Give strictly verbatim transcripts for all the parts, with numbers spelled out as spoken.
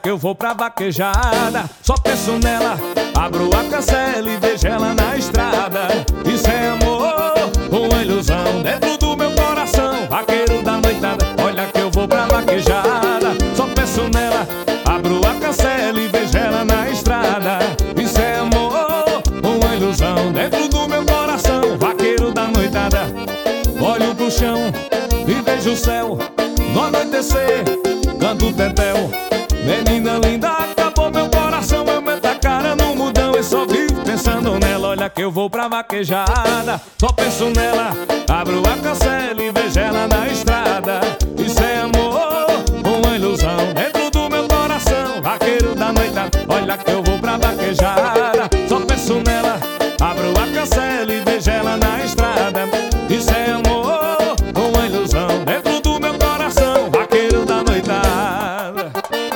que eu vou pra vaquejada, só penso nela. Abro a cancela e vejo ela na estrada. Isso é amor, uma ilusão dentro do meu coração. Vaqueiro da noitada, olha que eu vou pra vaquejada, só penso nela. Abro a cancela e vejo ela na estrada. Isso é amor, uma ilusão dentro do meu coração. Vaqueiro da noitada, olho pro chão e vejo o céu. No anoitecer, canto o tetel. Menina linda, acabou meu coração. Eu meto a cara no mudão e só vivo pensando nela. Olha que eu vou pra vaquejada, só penso nela. Abro a cancela e vejo ela na estrada. Isso é amor, uma ilusão dentro do meu coração. Vaqueiro da noitada, olha que eu vou pra vaquejada, só penso nela. Abro a cancela e vejo ela na estrada. Isso é amor, uma ilusão dentro do meu coração. Vaqueiro da noitada.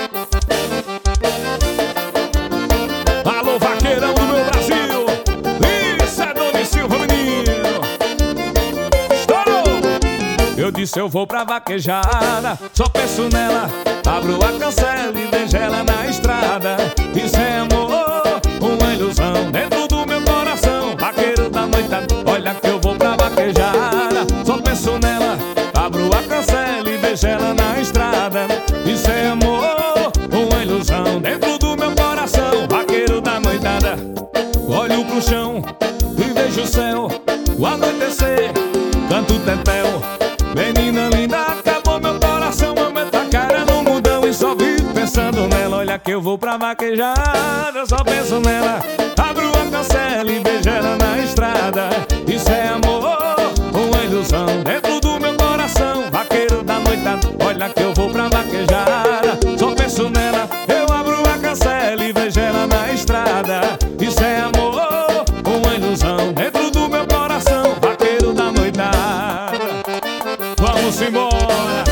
Alô, vaqueirão do meu Brasil, isso é Dona Silva, menino. Estourou! Eu disse eu vou pra vaquejada, só penso nela. Abro a cancela e vejo ela na estrada. Isso é amor, uma ilusão dentro do meu coração. Vaqueiro da noitada, olha que eu vou pra vaquejada, só penso nela. Abro a cancela e vejo ela na estrada. Isso é amor, uma ilusão dentro do meu coração. Vaqueiro da noitada, olho pro chão e vejo o céu. O anoitecer, canto o tetel. Menina linda, acabou meu coração. Eu meto a cara no mudão e só vivo pensando nela. Olha que eu vou pra vaquejada, só penso nela. Abro a cancela e vejo ela na estrada. Isso é amor, uma ilusão dentro do meu coração. Vaqueiro da noitada, olha que eu vou pra vaquejada, só penso nela. Eu abro a cancela e vejo ela na estrada. Isso é amor, uma ilusão dentro do meu coração. Vaqueiro da noitada, vamos embora.